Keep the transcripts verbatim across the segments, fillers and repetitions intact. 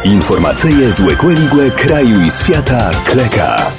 Informacyje z Łekłe kraju i świata Kleka.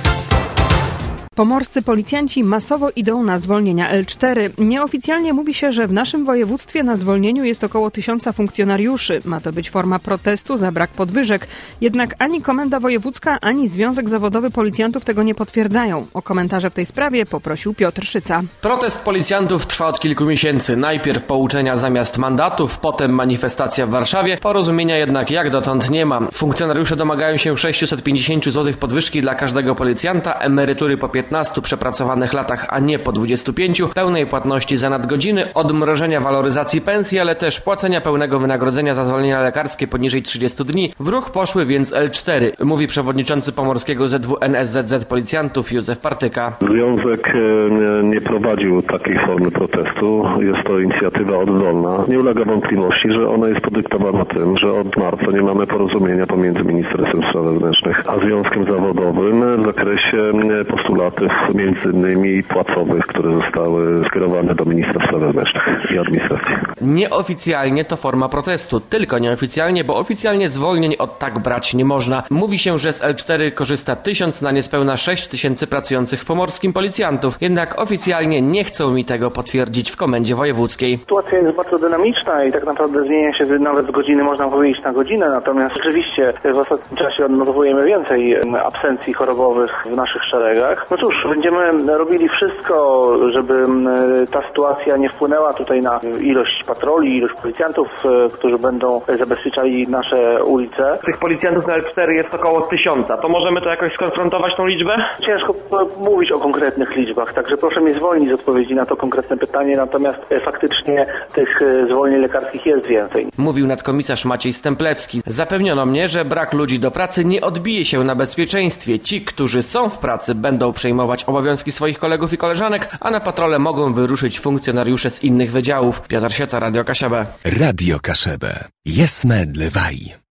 Pomorscy policjanci masowo idą na zwolnienia L cztery. Nieoficjalnie mówi się, że w naszym województwie na zwolnieniu jest około tysiąca funkcjonariuszy. Ma to być forma protestu za brak podwyżek. Jednak ani Komenda Wojewódzka, ani Związek Zawodowy Policjantów tego nie potwierdzają. O komentarze w tej sprawie poprosił Piotr Szyca. Protest policjantów trwa od kilku miesięcy. Najpierw pouczenia zamiast mandatów, potem manifestacja w Warszawie. Porozumienia jednak jak dotąd nie ma. Funkcjonariusze domagają się sześćset pięćdziesiąt złotych podwyżki dla każdego policjanta, emerytury po piętnastu przepracowanych latach, a nie po dwudziestu pięciu, pełnej płatności za nadgodziny, odmrożenia waloryzacji pensji, ale też płacenia pełnego wynagrodzenia za zwolnienia lekarskie poniżej trzydziestu dni. W ruch poszły więc L cztery, mówi przewodniczący pomorskiego Z W N S Z Z Policjantów Józef Partyka. Związek nie prowadził takiej formy protestu. Jest to inicjatywa oddolna. Nie ulega wątpliwości, że ona jest podyktowana tym, że od marca nie mamy porozumienia pomiędzy Ministerstwem Spraw Wewnętrznych a Związkiem Zawodowym w zakresie postulatów między innymi płacowych, które zostały skierowane do Ministerstwa Spraw Wewnętrznych i Administracji. Nieoficjalnie to forma protestu, tylko nieoficjalnie, bo oficjalnie zwolnień od tak brać nie można. Mówi się, że z L cztery korzysta tysiąc na niespełna sześć tysięcy pracujących w Pomorskim policjantów, jednak oficjalnie nie chcą mi tego potwierdzić w Komendzie Wojewódzkiej. Sytuacja jest bardzo dynamiczna i tak naprawdę zmienia się nawet z godziny, można powiedzieć, na godzinę, natomiast rzeczywiście w ostatnim czasie odnotowujemy więcej absencji chorobowych w naszych szeregach. No cóż, będziemy robili wszystko, żeby ta sytuacja nie wpłynęła tutaj na ilość patroli, ilość policjantów, którzy będą zabezpieczali nasze ulice. Tych policjantów na L cztery jest około tysiąca. To możemy to jakoś skonfrontować tą liczbę? Ciężko mówić o konkretnych liczbach, także proszę mnie zwolnić z odpowiedzi na to konkretne pytanie, natomiast faktycznie tych zwolnień lekarskich jest więcej. Mówił nadkomisarz Maciej Stemplewski. Zapewniono mnie, że brak ludzi do pracy nie odbije się na bezpieczeństwie. Ci, którzy są w pracy, będą przejmować obowiązki swoich kolegów i koleżanek, a na patrole mogą wyruszyć funkcjonariusze z innych wydziałów. Piotr Szyca, Radio Kaszebę. Radio Kaszebę. Jesme dlewaj.